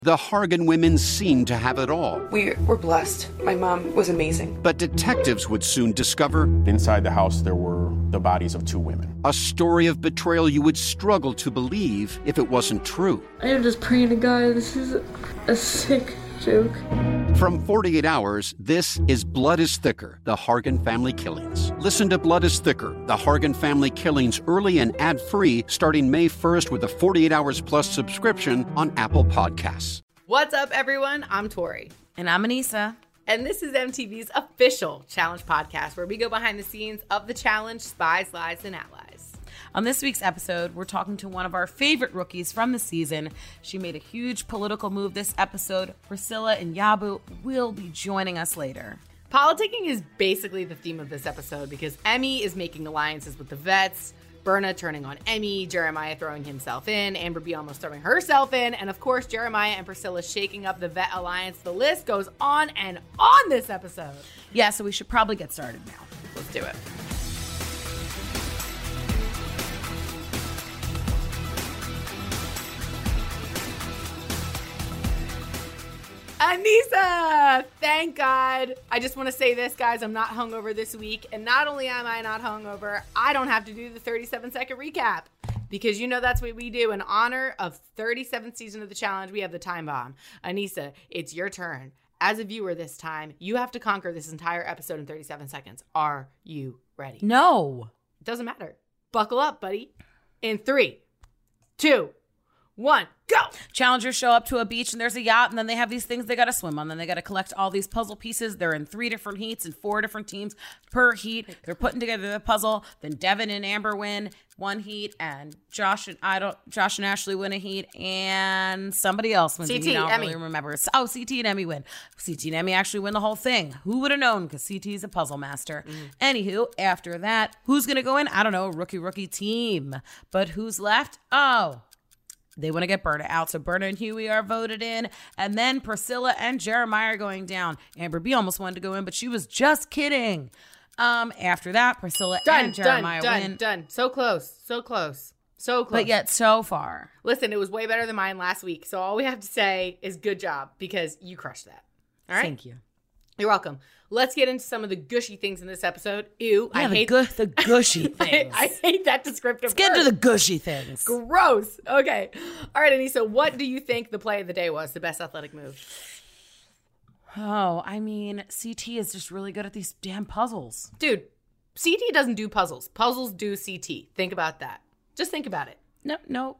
The Hargan women seemed to have it all. We were blessed. My mom was amazing. But detectives would soon discover... inside the house, there were the bodies of 2 women. A story of betrayal you would struggle to believe if it wasn't true. I am just praying to God, this is a sick joke. From 48 Hours, this is Blood is Thicker, The Hargan Family Killings. Listen to Blood is Thicker, The Hargan Family Killings early and ad-free starting May 1st with a 48 Hours Plus subscription on Apple Podcasts. What's up, everyone? I'm Tori. And I'm Anissa. And this is MTV's official Challenge podcast, where we go behind the scenes of the challenge, spies, lies, and allies. On this week's episode, we're talking to one of our favorite rookies from the season. She made a huge political move this episode. Priscilla Nyabu will be joining us later. Politicking is basically the theme of this episode because Emmy is making alliances with the vets, Berna turning on Emmy, Jeremiah throwing himself in, Amber B almost throwing herself in, and of course Jeremiah and Priscilla shaking up the vet alliance. The list goes on and on this episode. Yeah, so we should probably get started now. Let's do it. Anissa! Thank God. I just want to say this, guys. I'm not hungover this week. And not only am I not hungover, I don't have to do the 37-second recap. Because you know that's what we do. In honor of 37th season of the challenge, we have the time bomb. Anissa, it's your turn. As a viewer this time, you have to conquer this entire episode in 37 seconds. Are you ready? No. It doesn't matter. Buckle up, buddy. In 3, 2, 1, go! Challengers show up to a beach and there's a yacht, and then they have these things they got to swim on. Then they got to collect all these puzzle pieces. They're in 3 different heats and 4 different teams per heat. They're putting together the puzzle. Then Devin and Amber win one heat, and Josh and Ashley win a heat, and somebody else wins a heat. I don't really remember. Oh, CT and Emmy win. CT and Emmy actually win the whole thing. Who would have known? Because CT is a puzzle master. Anywho, after that, who's gonna go in? I don't know. Rookie team. But who's left? Oh. They want to get Berna out. So Berna and Huey are voted in. And then Priscilla and Jeremiah are going down. Amber B almost wanted to go in, but she was just kidding. After that, Priscilla and Jeremiah win. Done. So close. But yet so far. Listen, it was way better than mine last week. So all we have to say is good job because you crushed that. All right? Thank you. You're welcome. Let's get into some of the gushy things in this episode. Ew. Yeah, the gushy things. I hate that descriptive Let's get into the gushy things. Gross. Okay. All right, Anissa, what do you think the play of the day was, the best athletic move? Oh, I mean, CT is just really good at these damn puzzles. Dude, CT doesn't do puzzles. Puzzles do CT. Think about that. Just think about it. No.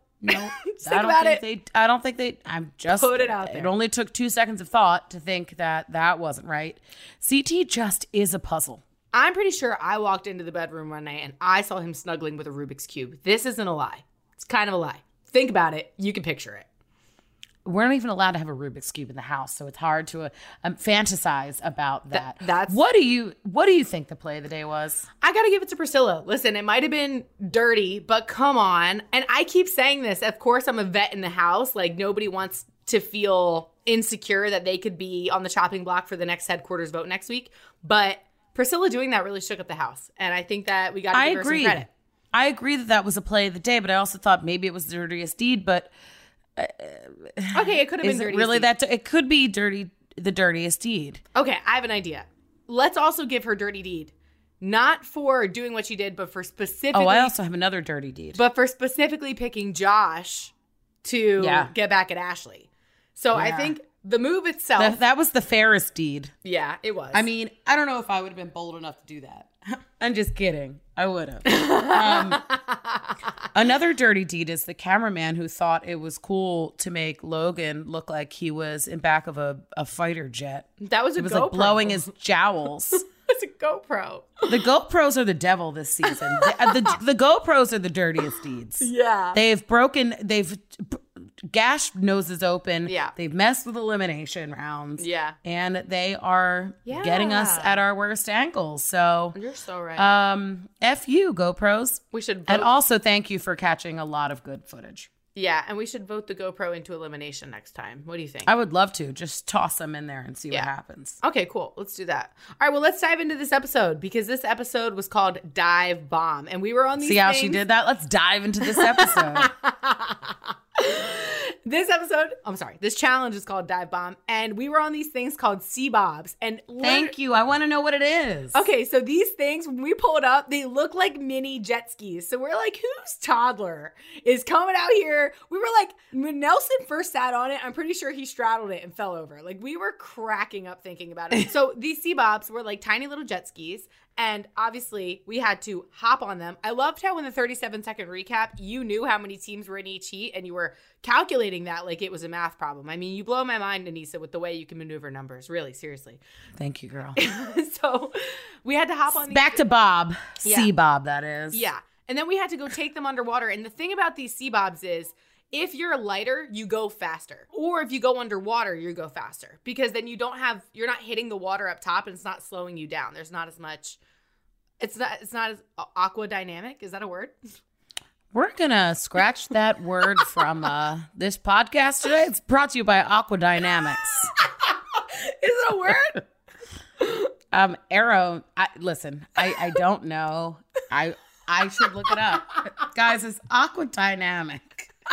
I don't think they. I'm just put it out there. It only took 2 seconds of thought to think that wasn't right. CT just is a puzzle. I'm pretty sure I walked into the bedroom one night and I saw him snuggling with a Rubik's Cube. This isn't a lie. It's kind of a lie. Think about it. You can picture it. We're not even allowed to have a Rubik's Cube in the house, so it's hard to fantasize about that. That's what do you think the play of the day was? I gotta give it to Priscilla. Listen, it might have been dirty, but come on. And I keep saying this. Of course, I'm a vet in the house. Like, nobody wants to feel insecure that they could be on the chopping block for the next headquarters vote next week. But Priscilla doing that really shook up the house, and I think that we gotta give her some credit. I agree that was a play of the day, but I also thought maybe it was the dirtiest deed, but. Okay, it could have been dirty. Really, it could be dirty. The dirtiest deed. Okay, I have an idea. Let's also give her dirty deed, not for doing what she did, but for specifically. Oh, I also have another dirty deed. But for specifically picking Josh to get back at Ashley. So I think the move itself. That was the fairest deed. Yeah, it was. I mean, I don't know if I would have been bold enough to do that. I'm just kidding. I would have. Another dirty deed is the cameraman who thought it was cool to make Logan look like he was in back of a fighter jet. That was a GoPro. It was like blowing his jowls. It's a GoPro. The GoPros are the devil this season. The GoPros are the dirtiest deeds. Yeah. They've gashed noses open. Yeah. They've messed with elimination rounds. Yeah. And they are getting us at our worst angles. So you're so right. F you, GoPros. We should vote. And also thank you for catching a lot of good footage. Yeah, and we should vote the GoPro into elimination next time. What do you think? I would love to. Just toss them in there and see what happens. Okay, cool. Let's do that. All right, well, let's dive into this episode because this episode was called Dive Bomb. And we were on these See how she did that? Let's dive into this episode. This challenge is called Dive Bomb, and we were on these things called Sea Bobs. And Thank you. I want to know what it is. Okay, so these things, when we pull it up, they look like mini jet skis. So we're like, whose toddler is coming out here? We were like, when Nelson first sat on it, I'm pretty sure he straddled it and fell over. Like, we were cracking up thinking about it. So these Sea Bobs were like tiny little jet skis. And obviously, we had to hop on them. I loved how in the 37-second recap, you knew how many teams were in each heat, and you were calculating that like it was a math problem. I mean, you blow my mind, Anissa, with the way you can maneuver numbers. Really, seriously. Thank you, girl. So we had to hop on these. Back to Bob. Yeah. Sea Bob, that is. Yeah. And then we had to go take them underwater. And the thing about these Sea Bobs is, if you're lighter, you go faster. Or if you go underwater, you go faster. Because then you're not hitting the water up top and it's not slowing you down. There's not as much, it's not as aqua dynamic. Is that a word? We're going to scratch that word from this podcast today. It's brought to you by Aqua Dynamics. Is it a word? Arrow, listen, I don't know. I should look it up. Guys, it's Aqua Dynamic.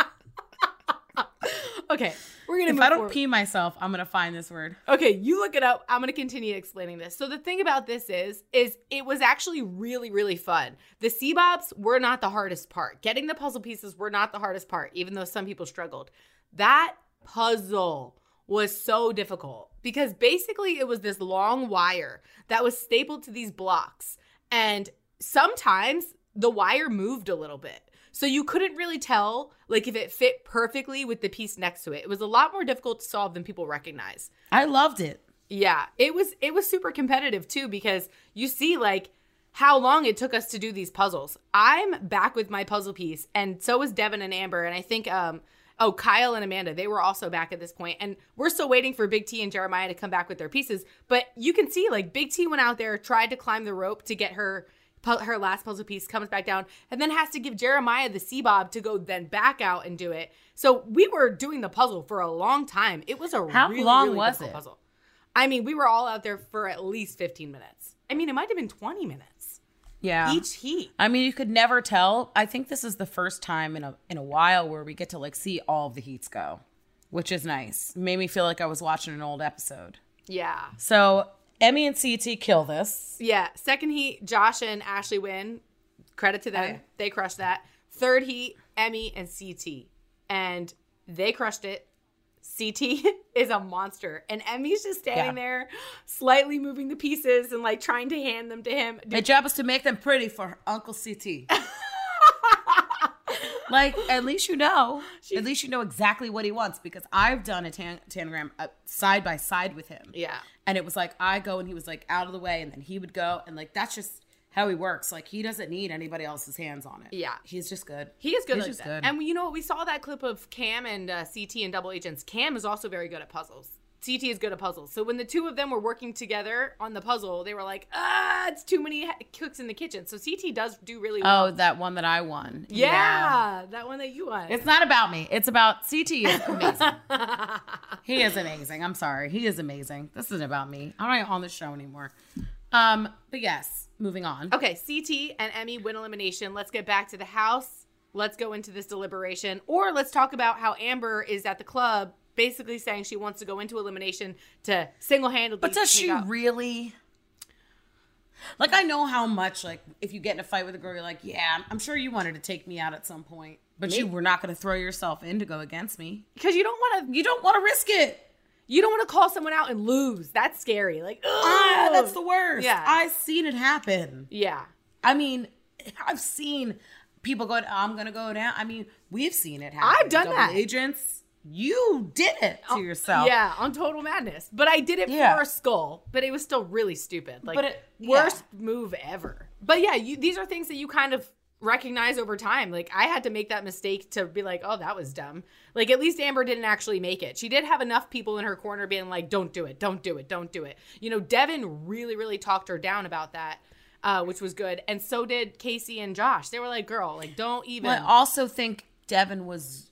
Okay, we're going to move If I don't forward. pee myself, I'm going to find this word. Okay, you look it up. I'm going to continue explaining this. So the thing about this is it was actually really, really fun. The Sea Bobs were not the hardest part. Getting the puzzle pieces were not the hardest part, even though some people struggled. That puzzle was so difficult because basically it was this long wire that was stapled to these blocks. And sometimes the wire moved a little bit. So you couldn't really tell like if it fit perfectly with the piece next to it. It was a lot more difficult to solve than people recognize. I loved it. Yeah, it was super competitive too because you see like how long it took us to do these puzzles. I'm back with my puzzle piece and so is Devin and Amber and I think Kyle and Amanda, they were also back at this point. And we're still waiting for Big T and Jeremiah to come back with their pieces. But you can see like Big T went out there, tried to climb the rope to get her last puzzle piece, comes back down, and then has to give Jeremiah the Sea Bob to go then back out and do it. So we were doing the puzzle for a long time. It was How really, long really was difficult it? puzzle. I mean, we were all out there for at least 15 minutes. I mean, it might have been 20 minutes. Yeah. Each heat. I mean, you could never tell. I think this is the first time in a while where we get to like see all of the heats go, which is nice. It made me feel like I was watching an old episode. Yeah. So Emmy and CT kill this. Yeah. Second heat, Josh and Ashley win. Credit to them. Okay. They crushed that. Third heat, Emmy and CT. And they crushed it. CT is a monster. And Emmy's just standing there, slightly moving the pieces and like trying to hand them to him. My job is to make them pretty for Uncle CT. Like, at least you know. At least you know exactly what he wants. Because I've done a tanagram side by side with him. Yeah. And it was like, I go and he was like out of the way. And then he would go. And like, that's just how he works. Like, he doesn't need anybody else's hands on it. Yeah. He's just good. He is good He's like just that. good. And you know what? We saw that clip of Cam and CT and Double Agents. Cam is also very good at puzzles. CT is good at puzzles. So when the two of them were working together on the puzzle, they were like, it's too many cooks in the kitchen. So CT does do really well. Oh, that one that I won. Yeah, that one that you won. It's not about me. It's about CT is amazing. He is amazing. I'm sorry. He is amazing. This isn't about me. I'm not on the show anymore. But yes, moving on. Okay, CT and Emmy win elimination. Let's get back to the house. Let's go into this deliberation. Or let's talk about how Amber is at the club basically saying she wants to go into elimination to single-handedly But does take she out- really? Like, I know how much, like, if you get in a fight with a girl, you're like, yeah, I'm sure you wanted to take me out at some point. But you were not going to throw yourself in to go against me. Because you don't want to risk it. You don't want to call someone out and lose. That's scary. Like, ugh. That's the worst. Yeah. I've seen it happen. Yeah. I mean, I've seen people go, I'm going to go down. I mean, we've seen it happen. I've done Double that. Agents, you did it to yourself. Yeah, on Total Madness. But I did it for a skull. But it was still really stupid. Like, worst move ever. But yeah, these are things that you kind of recognize over time. Like, I had to make that mistake to be like, oh, that was dumb. Like, at least Amber didn't actually make it. She did have enough people in her corner being like, don't do it, don't do it, don't do it. You know, Devin really, really talked her down about that, which was good. And so did Casey and Josh. They were like, girl, like, don't even. Well, I also think Devin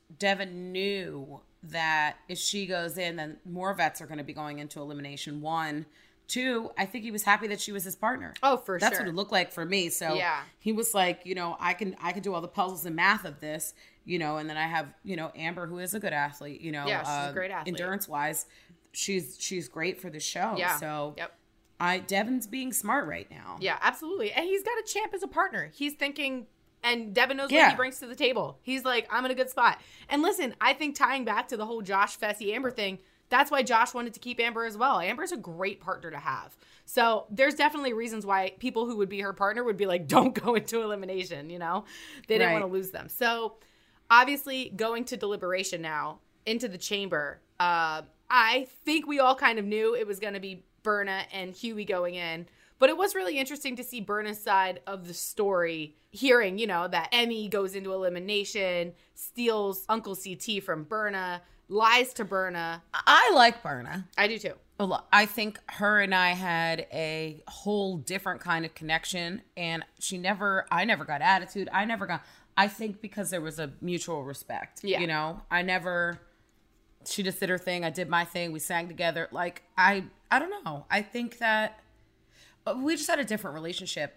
knew that if she goes in, then more vets are going to be going into elimination. 1, 2, I think he was happy that she was his partner. Oh, for That's sure. what it looked like for me. So yeah. he was like, you know, I can do all the puzzles and math of this. you know, and then I have, you know, Amber, who is a good athlete, you know. Yeah, she's a great athlete. Endurance-wise, she's great for the show. Yeah. So yep. Devin's being smart right now. Yeah, absolutely. And he's got a champ as a partner. He's thinking, and Devin knows what he brings to the table. He's like, I'm in a good spot. And listen, I think tying back to the whole Josh, Fessy, Amber thing, that's why Josh wanted to keep Amber as well. Amber's a great partner to have. So there's definitely reasons why people who would be her partner would be like, don't go into elimination, you know? They didn't want to lose them. So obviously going to deliberation now, into the chamber, I think we all kind of knew it was going to be Berna and Huey going in. But it was really interesting to see Berna's side of the story, hearing, you know, that Emmy goes into elimination, steals Uncle CT from Berna, lies to Berna. I like Berna. I do too. I think her and I had a whole different kind of connection, and I never got attitude. I think because there was a mutual respect, you know, she just did her thing. I did my thing. We sang together. Like, I don't know. I think that we just had a different relationship.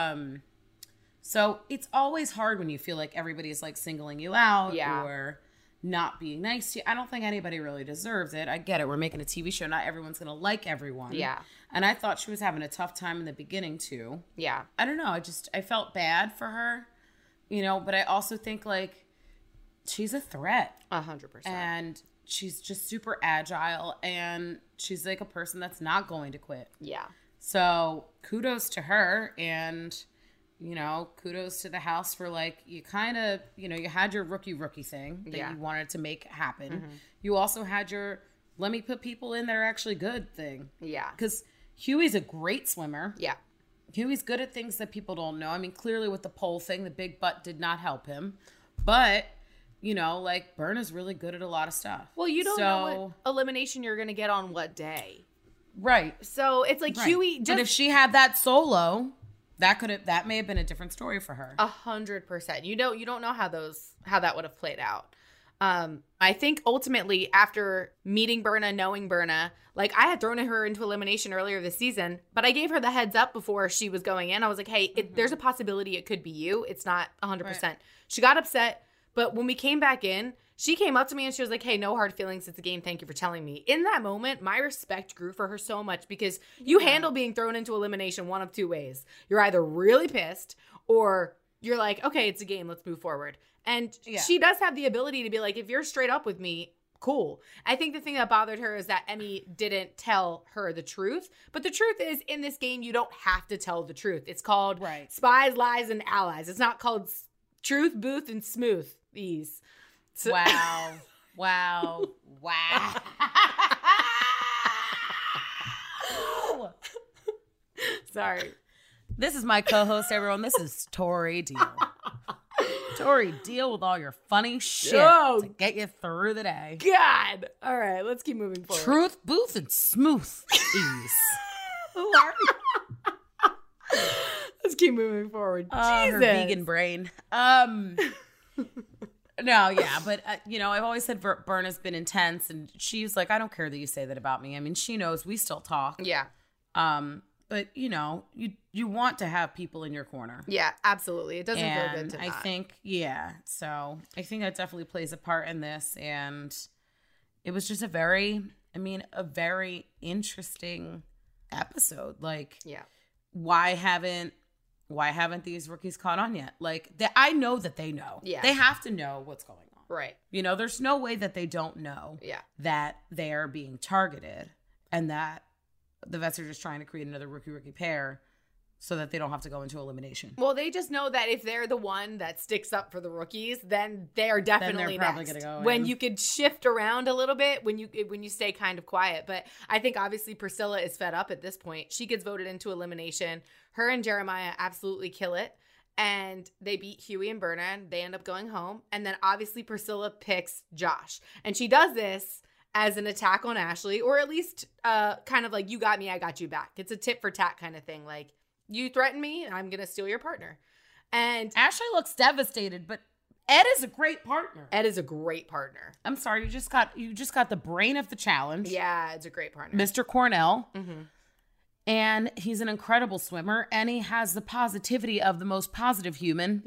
So it's always hard when you feel like everybody's like singling you out or not being nice to you. I don't think anybody really deserves it. I get it. We're making a TV show. Not everyone's going to like everyone. Yeah. And I thought she was having a tough time in the beginning too. Yeah. I don't know. I felt bad for her, you know, but I also think like she's a threat. 100%. And she's just super agile, and she's like a person that's not going to quit. Yeah. So kudos to her, and, you know, kudos to the house for like, you kind of, you know, you had your rookie thing that you wanted to make happen. Mm-hmm. You also had your, let me put people in that are actually good thing. Yeah. Because Huey's a great swimmer. Yeah. Huey's good at things that people don't know. I mean, clearly with the pole thing, the big butt did not help him. But, you know, like, Berna's really good at a lot of stuff. Well, you don't know what elimination you're going to get on what day. Right. So it's like Huey just... But if she had that solo, that may have been a different story for her. 100%. You don't know how that would have played out. I think ultimately after meeting Berna, knowing Berna, like, I had thrown her into elimination earlier this season, but I gave her the heads up before she was going in. I was like, hey, there's a possibility it could be you. It's not 100%. Right. She got upset, but when we came back in, she came up to me and she was like, hey, no hard feelings. It's a game. Thank you for telling me. In that moment, my respect grew for her so much, because you handle being thrown into elimination one of two ways. You're either really pissed or you're like, okay, it's a game. Let's move forward. And she does have the ability to be like, if you're straight up with me, cool. I think the thing that bothered her is that Emmy didn't tell her the truth. But the truth is, in this game, you don't have to tell the truth. It's called Spies, Lies, and Allies. It's not called Truth, Booth, and Smooth. These. So- wow. Sorry. This is my co-host, everyone. This is Tori Deal. Tori, deal with all your funny shit to get you through the day. God. All right, let's keep moving forward. Truth, Booth, and Smooth. Ease. Who are you? Let's keep moving forward. Jesus. Her vegan brain. No, yeah, but, you know, I've always said Berna's been intense, and she's like, I don't care that you say that about me. I mean, she knows we still talk. Yeah. But, you know, you want to have people in your corner. Yeah, absolutely. It doesn't feel good to not. I think, so I think that definitely plays a part in this, and it was just a very interesting episode. Like, why haven't these rookies caught on yet? Like, I know that they know. Yeah. They have to know what's going on. Right. You know, there's no way that they don't know that they're being targeted, and that the vets are just trying to create another rookie pair so that they don't have to go into elimination. Well, they just know that if they're the one that sticks up for the rookies, then they are definitely probably going to go when you could shift around a little bit, when you stay kind of quiet. But I think obviously Priscilla is fed up at this point. She gets voted into elimination. Her and Jeremiah absolutely kill it. And they beat Huey and Berna, and they end up going home. And then obviously Priscilla picks Josh. And she does this as an attack on Ashley, or at least kind of like, you got me, I got you back. It's a tit for tat kind of thing. Like, you threaten me, I'm going to steal your partner. And Ashley looks devastated, but Ed is a great partner. Ed is a great partner. I'm sorry, you just got the brain of the challenge. Yeah, Ed's a great partner. Mr. Cornell. Mm-hmm. And he's an incredible swimmer, and he has the positivity of the most positive human. Yeah.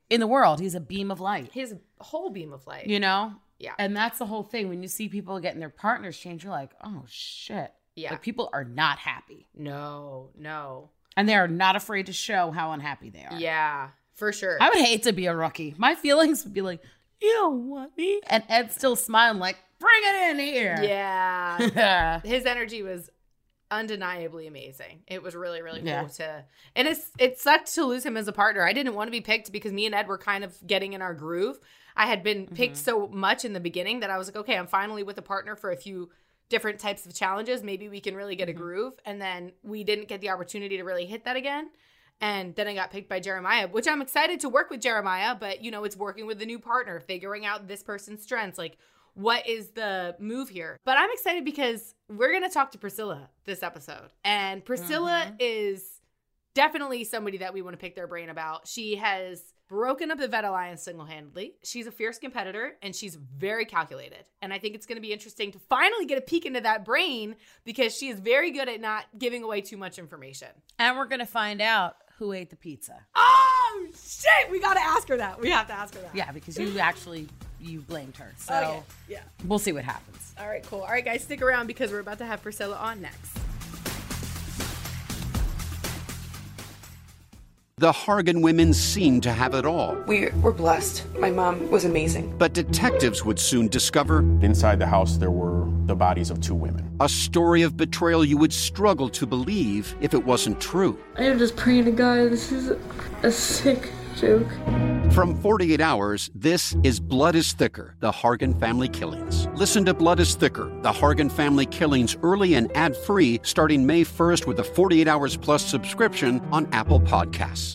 in the world. He's a beam of light. His whole beam of light. You know? Yeah. And that's the whole thing. When you see people getting their partners changed, you're like, oh, shit. Yeah. Like, people are not happy. No. And they are not afraid to show how unhappy they are. Yeah, for sure. I would hate to be a rookie. My feelings would be like, you don't want me. And Ed's still smiling like, bring it in here. Yeah. His energy was undeniably amazing. It was really, really cool and it sucked to lose him as a partner. I didn't want to be picked because me and Ed were kind of getting in our groove. I had been picked so much in the beginning that I was like, okay, I'm finally with a partner for a few different types of challenges. Maybe we can really get a groove. And then we didn't get the opportunity to really hit that again. And then I got picked by Jeremiah, which I'm excited to work with Jeremiah, but you know, it's working with a new partner, figuring out this person's strengths. Like, what is the move here? But I'm excited because we're going to talk to Priscilla this episode. And Priscilla is definitely somebody that we want to pick their brain about. She has broken up the Vet Alliance single-handedly. She's a fierce competitor, and she's very calculated. And I think it's going to be interesting to finally get a peek into that brain because she is very good at not giving away too much information. And we're going to find out who ate the pizza. Oh, shit! We got to ask her that. We have to ask her that. Yeah, because you blamed her. So Okay. Yeah. we'll see what happens. All right, cool. All right, guys, stick around because we're about to have Priscilla on next. The Hargan women seemed to have it all, We were blessed. My mom was amazing. but detectives would soon discover Inside the house, there were the bodies of two women. a story of betrayal you would struggle to believe if it wasn't true. I am just praying to God. This is a sick joke. From 48 Hours, this is Blood is Thicker, the Hargan Family Killings. Listen to Blood is Thicker, the Hargan Family Killings early and ad-free starting May 1st with a 48 Hours Plus subscription on Apple Podcasts.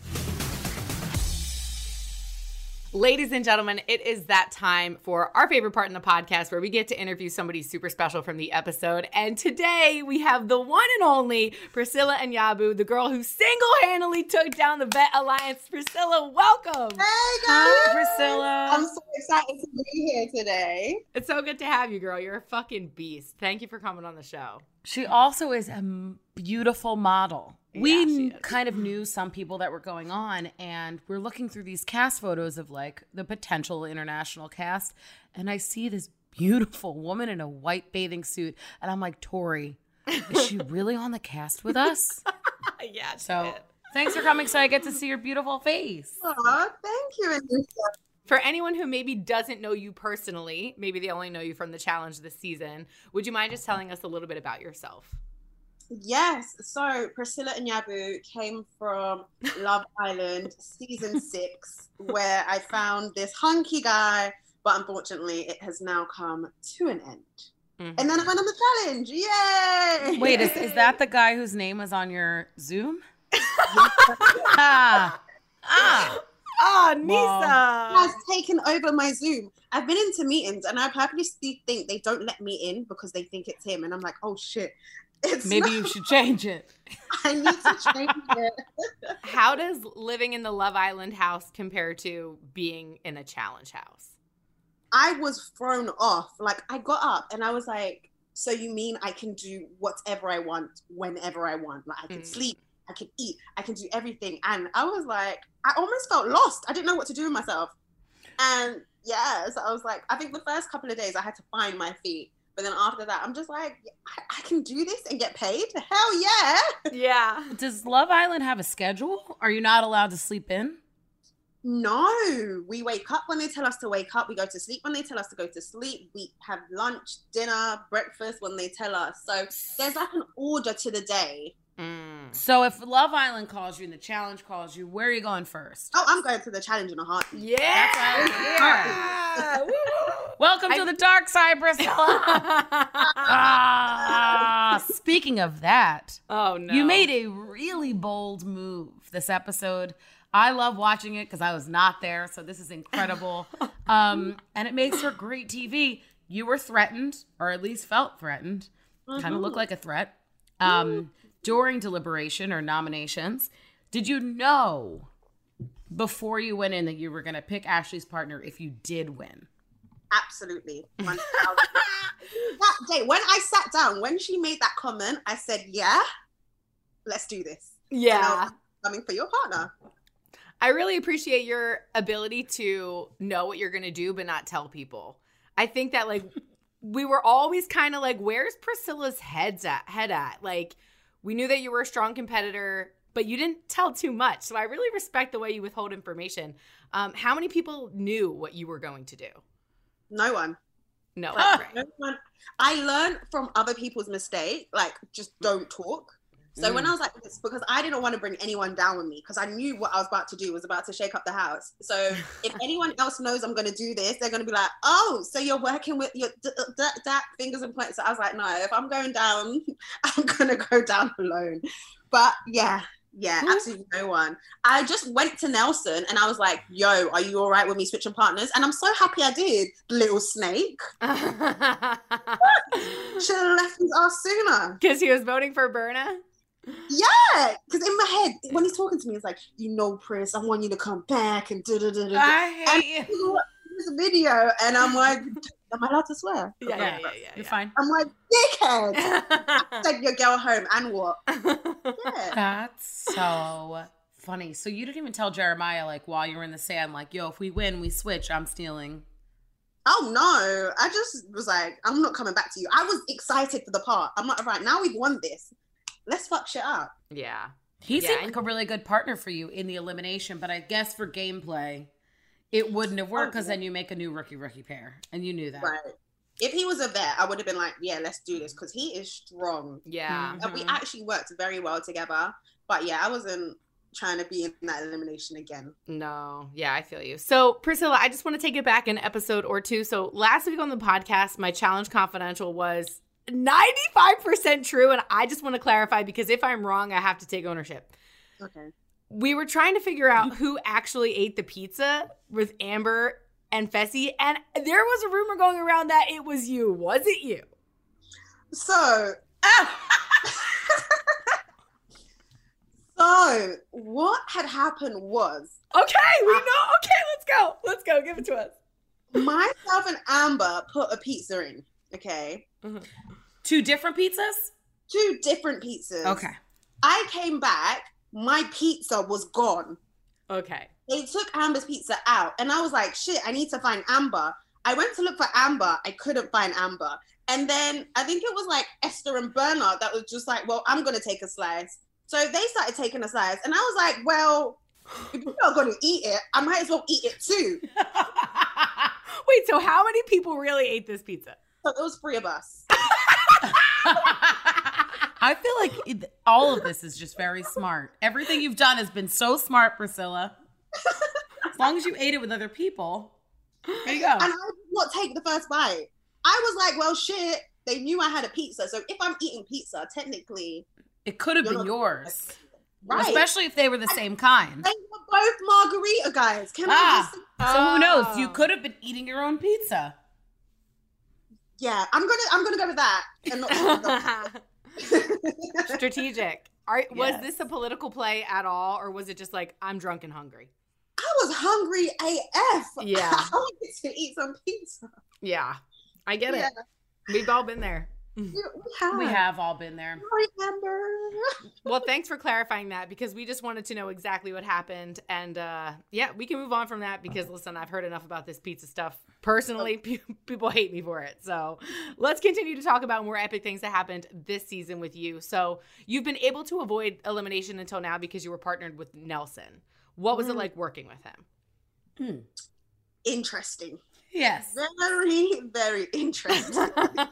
Ladies and gentlemen, it is that time for our favorite part in the podcast where we get to interview somebody super special from the episode. And today we have the one and only Priscilla Nyabu, the girl who single-handedly took down the Vet Alliance. Priscilla, welcome. Hey guys! Hi, Priscilla. I'm so excited to be here today. It's so good to have you, girl. You're a fucking beast. Thank you for coming on the show. She also is a beautiful model. Yeah, We she is. kind of knew some people that were going on, and we're looking through these cast photos of like the potential international cast, and I see this beautiful woman in a white bathing suit, and I'm like, Tori, is she really on the cast with us? Yeah, she So did. thanks for coming, so I get to see your beautiful face. Aw, thank you, Anissa. For anyone who maybe doesn't know you personally, maybe they only know you from the challenge this season, would you mind just telling us a little bit about yourself? Yes, so Priscilla Nyabu came from Love Island season 6, where I found this hunky guy, but unfortunately it has now come to an end. Mm-hmm. And then I went on the challenge. Yay! Wait, is that the guy whose name was on your Zoom? Ah, Well, Nisa. has taken over my Zoom. I've been into meetings and I purposely think they don't let me in because they think it's him. And I'm like, oh shit. It's maybe not. you should change it. I need to change it. How does living in the Love Island house compare to being in a challenge house? I was thrown off. Like, I got up and I was like, so you mean I can do whatever I want, whenever I want? Like, I can sleep, I can eat, I can do everything. And I was like, I almost felt lost. I didn't know what to do with myself. And yeah, so I was like, I think the first couple of days I had to find my feet. But then after that, I'm just like, I can do this and get paid? Hell yeah. Yeah. Does Love Island have a schedule? Are you not allowed to sleep in? No, we wake up when they tell us to wake up. We go to sleep when they tell us to go to sleep. We have lunch, dinner, breakfast when they tell us. So there's like an order to the day. So if Love Island calls you and the challenge calls you, where are you going first? Oh, I'm going to the challenge in a heartbeat. Yeah. That's Woo. Welcome to the dark side, Priscilla. Speaking of that, Oh, no. you made a really bold move this episode. I love watching it because I was not there, so this is incredible. And it makes for great TV. You were threatened, or at least felt threatened. Kind of looked like a threat. During deliberation or nominations, did you know before you went in that you were going to pick Ashley's partner if you did win? Absolutely. 1,000%. That day, when I sat down, when she made that comment, I said, yeah, let's do this. And I Yeah. was coming for your partner. I really appreciate your ability to know what you're going to do, but not tell people. I think that, like, we were always kind of like, where's Priscilla's head at? Like, we knew that you were a strong competitor, but you didn't tell too much. So I really respect the way you withhold information. How many people knew what you were going to do? No one. No, right. No one. I learned from other people's mistake, like, just don't talk. So when I was like this, because I didn't want to bring anyone down with me, because I knew what I was about to do was about to shake up the house. So if anyone else knows I'm going to do this, they're going to be like, oh, so you're working with your fingers and points. So I was like, no, if I'm going down, I'm going to go down alone. But yeah, absolutely no one. I just went to Nelson and I was like, yo, are you all right with me switching partners? And I'm so happy I did, little snake. Should have left his ass sooner. Because he was voting for Berna? Yeah, because in my head, when he's talking to me, it's like, you know, Pris, I want you to come back and da-da-da-da. I hate you. There's a video, and I'm like, am I allowed to swear? Yeah. You're fine. I'm like, dickhead. Take your girl home, and what? Yeah. That's so funny. So you didn't even tell Jeremiah, like, while you were in the sand, like, yo, if we win, we switch, I'm stealing. Oh, no. I just was like, I'm not coming back to you. I was excited for the part. I'm like, right, now we've won this. Let's fuck shit up. Yeah. He seemed like a really good partner for you in the elimination, but I guess for gameplay, it wouldn't have worked because then you make a new rookie pair, and you knew that. Right. If he was a vet, I would have been like, yeah, let's do this, because he is strong. Yeah. And we actually worked very well together. But yeah, I wasn't trying to be in that elimination again. No. Yeah, I feel you. So, Priscilla, I just want to take it back an episode or two. So last week on the podcast, my challenge confidential was 95% true, and I just want to clarify because if I'm wrong, I have to take ownership. Okay. We were trying to figure out who actually ate the pizza with Amber and Fessy, and there was a rumor going around that it was you. Was it you? So, what had happened was... Okay, we know. Okay, let's go. Give it to us. Myself and Amber put a pizza in, okay? Mm-hmm. 2 different pizzas? 2 different pizzas. Okay. I came back, my pizza was gone. Okay. They took Amber's pizza out, and I was like, shit, I need to find Amber. I went to look for Amber. I couldn't find Amber. And then I think it was like Esther and Bernard that was just like, well, I'm going to take a slice. So they started taking a slice, and I was like, well, if you're not going to eat it, I might as well eat it too. Wait, so how many people really ate this pizza? So it was 3 of us. I feel like all of this is just very smart. Everything you've done has been so smart, Priscilla. As long as you ate it with other people. There you go. And I did not take the first bite. I was like, well, shit, they knew I had a pizza. So if I'm eating pizza, technically... It could have been yours. Right. Especially if they were the same kind. They were both margarita guys. Can I just... So who knows? You could have been eating your own pizza. Yeah, I'm gonna go with that. And not Strategic. Was this a political play at all, or was it just like, I'm drunk and hungry? I was hungry AF. Yeah. I wanted to eat some pizza. Yeah, I get it. We've all been there. We have all been there. I remember. Well, thanks for clarifying that, because we just wanted to know exactly what happened. And yeah, we can move on from that because, listen, I've heard enough about this pizza stuff. Personally, people hate me for it. So let's continue to talk about more epic things that happened this season with you. So you've been able to avoid elimination until now because you were partnered with Nelson. What was it like working with him? Interesting. Yes. Very, very interesting.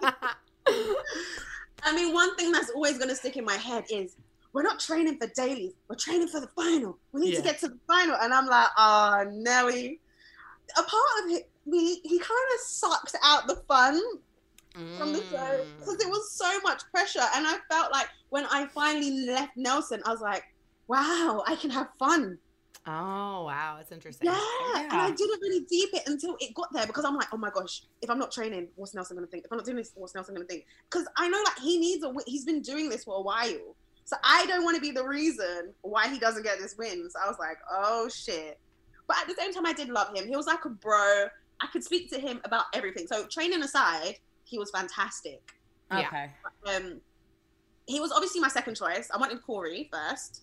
I mean, one thing that's always going to stick in my head is we're not training for dailies. We're training for the final. We need to get to the final. And I'm like, oh, Nelly. A part of it, he kind of sucked out the fun from the show because it was so much pressure. And I felt like when I finally left Nelson, I was like, wow, I can have fun. Oh, wow. That's interesting. Yeah. And I didn't really deep it until it got there because I'm like, oh my gosh, if I'm not training, what's Nelson going to think? If I'm not doing this, what's Nelson going to think? Because I know like he's been doing this for a while. So I don't want to be the reason why he doesn't get this win. So I was like, oh shit. But at the same time, I did love him. He was like a bro. I could speak to him about everything. So training aside, he was fantastic. Okay. he was obviously my second choice. I wanted Corey first.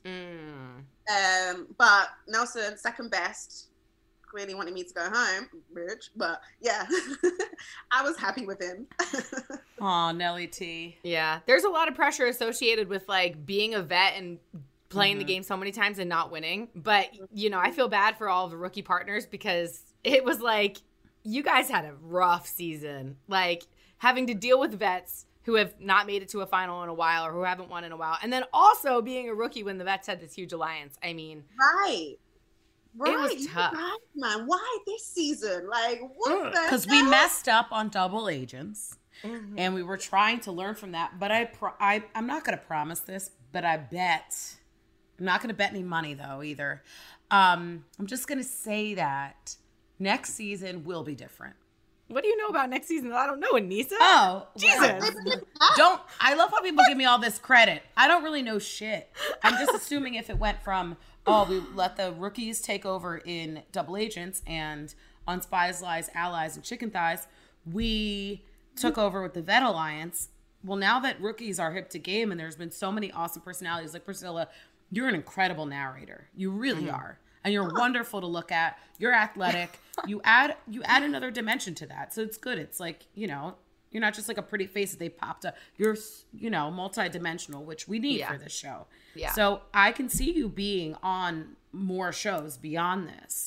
But Nelson, second best, clearly wanted me to go home, bitch. But yeah, I was happy with him. Aw, Nelly T. Yeah. There's a lot of pressure associated with like being a vet and playing the game so many times and not winning. But, you know, I feel bad for all of the rookie partners because it was like, you guys had a rough season. Like having to deal with vets who have not made it to a final in a while or who haven't won in a while. And then also being a rookie when the vets had this huge alliance. I mean, right. It was tough. Right, man. Why this season? Like, what the Because we messed up on double agents. And we were trying to learn from that. But I'm not going to promise this, but I bet. I'm not going to bet any money, though, either. I'm just going to say that next season will be different. What do you know about next season that I don't know, Anissa? Oh, Jesus. I love how people give me all this credit. I don't really know shit. I'm just assuming if it went from, we let the rookies take over in Double Agents and on Spies, Lies, Allies, and Chicken Thighs, we took over with the Vet Alliance. Well, now that rookies are hip to game and there's been so many awesome personalities like Priscilla, you're an incredible narrator. You really are. And you're wonderful to look at. You're athletic. You add another dimension to that. So it's good. It's like, you know, you're not just like a pretty face that they popped up. You're, you know, multidimensional, which we need for this show. Yeah. So I can see you being on more shows beyond this.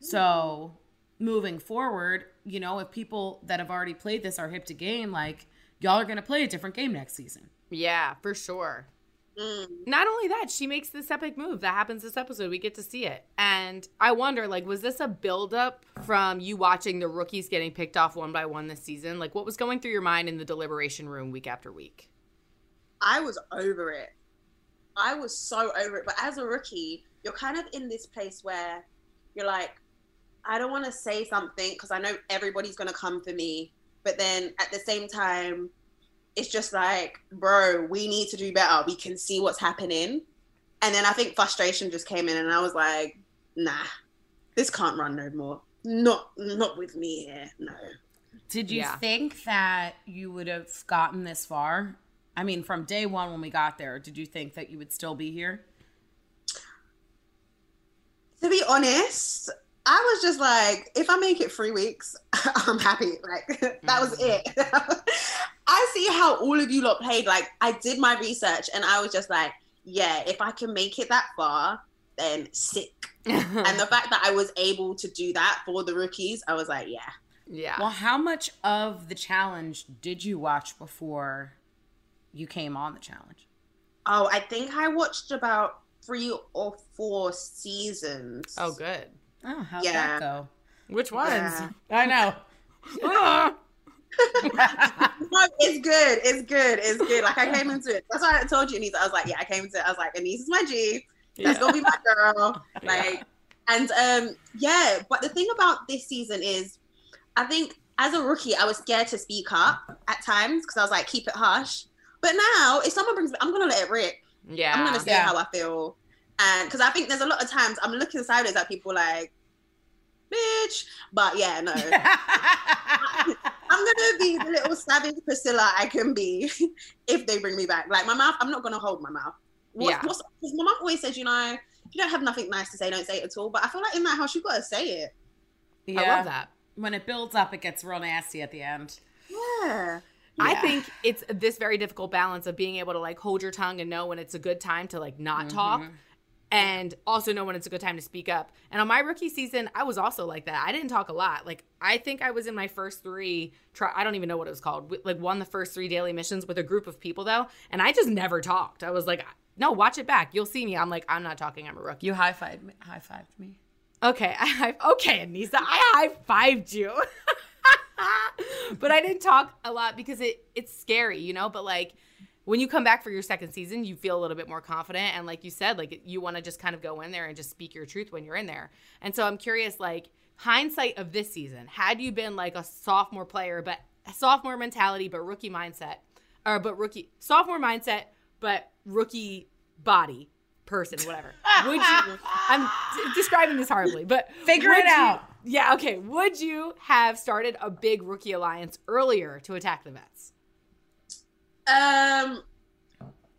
So moving forward, you know, if people that have already played this are hip to game, like y'all are going to play a different game next season. Yeah, for sure. Not only that, she makes this epic move that happens this episode. We get to see it. And I wonder, like, was this a buildup from you watching the rookies getting picked off one by one this season? Like, what was going through your mind in the deliberation room week after week? I was over it. I was so over it. But as a rookie, you're kind of in this place where you're like, I don't want to say something because I know everybody's going to come for me. But then at the same time, it's just like, bro, we need to do better. We can see what's happening. And then I think frustration just came in and I was like, nah, this can't run no more. Not with me here, no. Did you think that you would have gotten this far? I mean, from day one when we got there, did you think that you would still be here? To be honest, I was just like, if I make it 3 weeks, I'm happy. Like, that was it. I see how all of you lot played. Like, I did my research and I was just like, yeah, if I can make it that far, then sick. And the fact that I was able to do that for the rookies, I was like, yeah. Yeah. Well, how much of the challenge did you watch before you came on the challenge? Oh, I think I watched about 3 or 4 seasons. Oh, good. Oh, how'd that go? Which ones? Yeah. I know. No, it's good. It's good. It's good. Like, I came into it. That's why I told you, Anissa. I was like, yeah, I came into it. I was like, Anissa is my G. That's going to be my girl. Like, and yeah. But the thing about this season is, I think as a rookie, I was scared to speak up at times because I was like, keep it hush. But now, if someone brings me, I'm going to let it rip. Yeah. I'm going to say how I feel. And because I think there's a lot of times I'm looking sideways at people like, bitch. But yeah, no. I'm going to be the little savage Priscilla I can be if they bring me back. Like, my mouth, I'm not going to hold my mouth. Because my mom always says, you know, if you don't have nothing nice to say, don't say it at all. But I feel like in that house, you've got to say it. Yeah. I love that. When it builds up, it gets real nasty at the end. Yeah. I think it's this very difficult balance of being able to like hold your tongue and know when it's a good time to like not talk and also know when it's a good time to speak up. And on my rookie season, I was also like that. I didn't talk a lot. Like, I think I was in my first 3, I don't even know what it was called, like won the first 3 daily missions with a group of people though. And I just never talked. I was like, no, watch it back. You'll see me. I'm like, I'm not talking. I'm a rookie. You high-fived me. Okay. Okay, Anissa, I high-fived you. But I didn't talk a lot because it's scary, you know? But like when you come back for your second season, you feel a little bit more confident. And like you said, like you want to just kind of go in there and just speak your truth when you're in there. And so I'm curious, like hindsight of this season, had you been like a sophomore player, but a sophomore mentality, but rookie mindset, sophomore mindset, but rookie body person, whatever. Would you, I'm describing this horribly, but figure it out. Yeah, okay. Would you have started a big rookie alliance earlier to attack the vets? I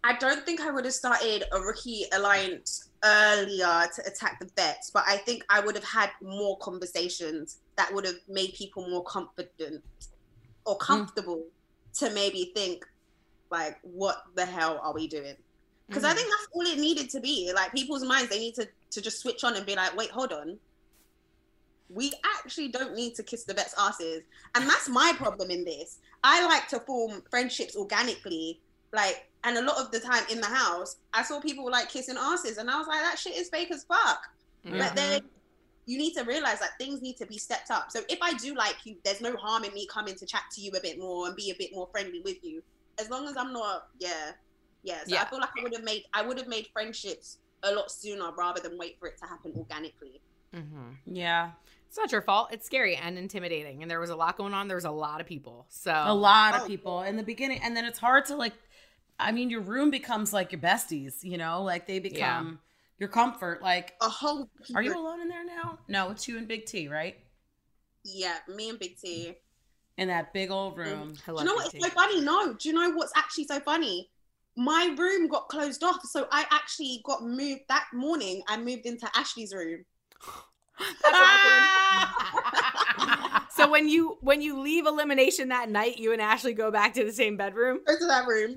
I don't think I would have started a rookie alliance earlier to attack the vets, but I think I would have had more conversations that would have made people more confident or comfortable to maybe think, like, what the hell are we doing? Because I think that's all it needed to be. Like, people's minds, they need to just switch on and be like, wait, hold on. We actually don't need to kiss the vets' asses. And that's my problem in this. I like to form friendships organically, like, and a lot of the time in the house, I saw people like kissing asses, and I was like, that shit is fake as fuck. But then you need to realize that things need to be stepped up. So if I do like you, there's no harm in me coming to chat to you a bit more and be a bit more friendly with you, as long as I'm not, So I feel like I would have made friendships a lot sooner rather than wait for it to happen organically. Yeah. It's not your fault. It's scary and intimidating. And there was a lot going on. There was a lot of people. So a lot of people in the beginning. And then it's hard to, like, I mean, your room becomes like your besties, you know, like they become your comfort. Like, a whole. Are you alone in there now? No, it's you and Big T, right? Yeah, me and Big T. In that big old room. Do you know what's so funny? No. Do you know what's actually so funny? My room got closed off. So I actually got moved that morning. I moved into Ashley's room. So when you leave elimination that night, you and Ashley go back to the same bedroom? Go to that room.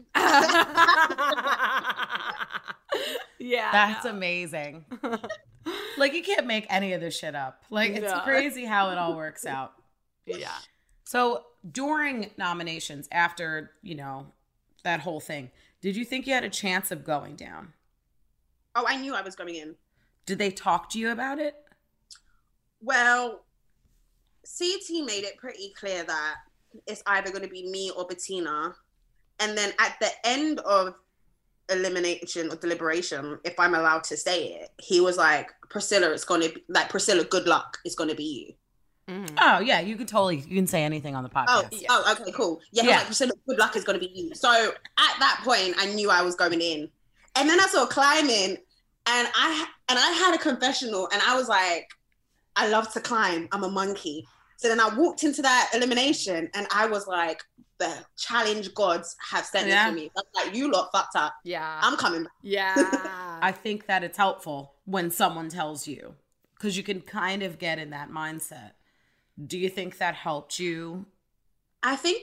Yeah. That's amazing. Like, you can't make any of this shit up. Like, it's crazy how it all works out. Yeah. So during nominations, after, you know, that whole thing, did you think you had a chance of going down? Oh, I knew I was going in. Did they talk to you about it? Well, CT made it pretty clear that it's either going to be me or Bettina. And then at the end of elimination or deliberation, if I'm allowed to say it, he was like, Priscilla, it's going to be like, Priscilla, good luck. It's going to be you. Oh, yeah. You can say anything on the podcast. Oh, okay, cool. Yeah, he was like, Priscilla, good luck is going to be you. So at that point, I knew I was going in. And then I saw climbing, and I had a confessional, and I was like, I love to climb. I'm a monkey. So then I walked into that elimination, and I was like, the challenge gods have sent this for me. I was like, you lot fucked up. Yeah. I'm coming back. Yeah. I think that it's helpful when someone tells you, because you can kind of get in that mindset. Do you think that helped you? I think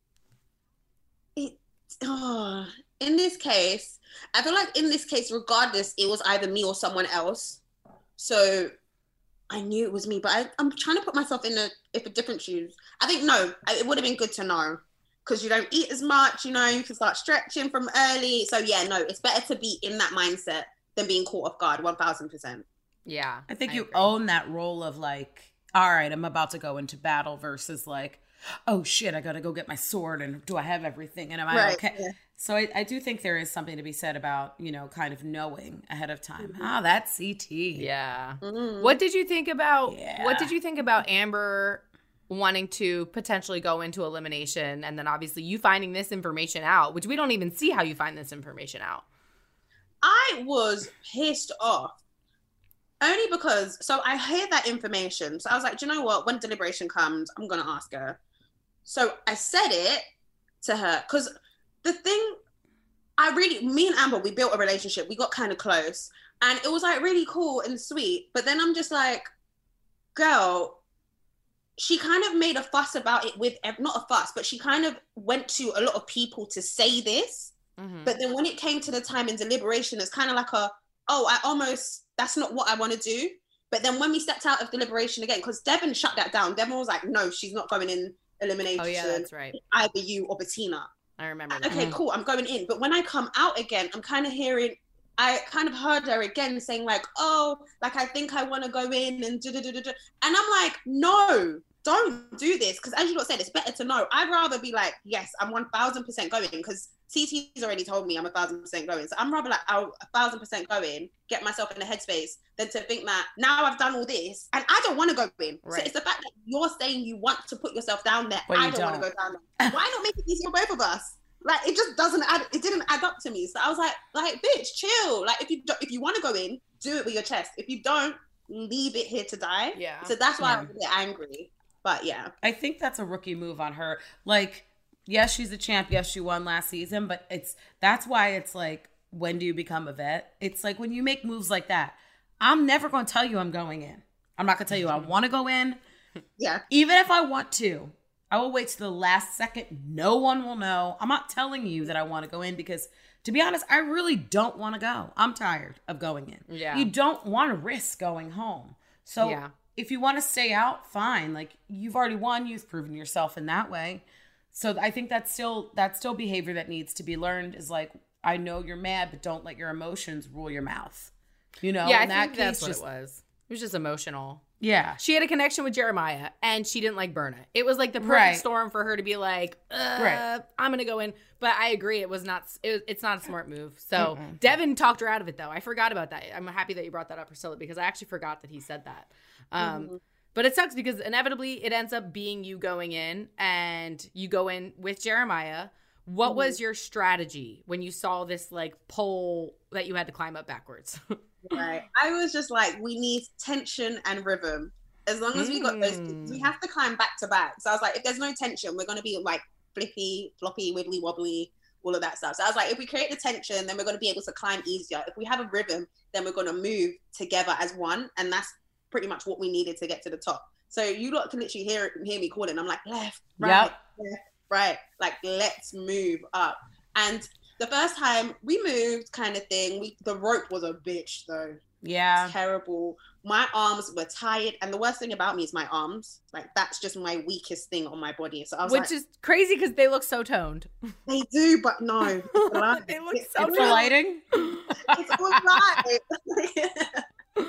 in this case, I feel like in this case, regardless, it was either me or someone else. So I knew it was me, but I'm trying to put myself in a different shoes. I think, no, it would have been good to know, because you don't eat as much, you know, you can start stretching from early. So yeah, no, it's better to be in that mindset than being caught off guard, 1000%. Yeah. I think you own that role of like, all right, I'm about to go into battle versus like, oh shit, I got to go get my sword, and do I have everything, and am I okay? Yeah. So I do think there is something to be said about, you know, kind of knowing ahead of time. That's CT. Yeah. What did you think about Amber wanting to potentially go into elimination, and then obviously you finding this information out, which we don't even see how you find this information out? I was pissed off. Only because, so I heard that information. So I was like, do you know what? When deliberation comes, I'm going to ask her. So I said it to her, because the thing, me and Amber, we built a relationship. We got kind of close, and it was like really cool and sweet. But then I'm just like, girl, she kind of made a fuss about it not a fuss, but she kind of went to a lot of people to say this. But then when it came to the time in deliberation, it's kind of like that's not what I want to do. But then when we stepped out of deliberation again, because Devin shut that down, Devin was like, no, she's not going in elimination. Oh yeah, that's right. Either you or Bettina. I remember that. Okay, cool, I'm going in. But when I come out again, I kind of heard her again saying like, oh, like I think I want to go in and and I'm like, no, don't do this, because as you lot said, it's better to know. I'd rather be like, yes, I'm 1000% going, because CT's already told me I'm 1000% going. So I'm rather like, I'll 1000% go in, get myself in the headspace, than to think that now I've done all this and I don't want to go in. Right. So it's the fact that you're saying you want to put yourself down there. I don't want to go down there. Why not make it easy for both of us? Like, it just didn't add up to me. So I was like, bitch, chill. Like, if you want to go in, do it with your chest. If you don't, leave it here to die. Yeah. So that's why I was a bit angry. But yeah. I think that's a rookie move on her. Like, Yes, she's a champ. Yes, she won last season, but that's why it's like, when do you become a vet? It's like when you make moves like that, I'm never going to tell you I'm going in. I'm not going to tell you I want to go in. Yeah. Even if I want to, I will wait to the last second. No one will know. I'm not telling you that I want to go in because, to be honest, I really don't want to go. I'm tired of going in. Yeah. You don't want to risk going home. So if you want to stay out, fine. Like, you've already won. You've proven yourself in that way. So I think that's still behavior that needs to be learned, is like, I know you're mad, but don't let your emotions rule your mouth. You know? Yeah, in I that think case, that's what it was. It was just emotional. Yeah. She had a connection with Jeremiah, and she didn't like Berna. It was like the perfect Right. storm for her to be like, Right. I'm going to go in. But I agree, it's not a smart move. So Devin talked her out of it, though. I forgot about that. I'm happy that you brought that up, Priscilla, because I actually forgot that he said that. But it sucks because inevitably it ends up being you going in, and you go in with Jeremiah. What was your strategy when you saw this like pole that you had to climb up backwards? Right. I was just like, we need tension and rhythm. As long as we got those, we have to climb back to back. So I was like, if there's no tension, we're going to be like flippy, floppy, wibbly wobbly, all of that stuff. So I was like, if we create the tension, then we're going to be able to climb easier. If we have a rhythm, then we're going to move together as one. And that's pretty much what we needed to get to the top. So you lot can literally hear me calling. I'm like, left, right, left, right. Like, let's move up. And the first time we moved, kind of thing, the rope was a bitch though. Yeah. Terrible. My arms were tired. And the worst thing about me is my arms. Like, that's just my weakest thing on my body. So I was Which is crazy because they look so toned. They do, but no. They look so It's the lighting. It's all right.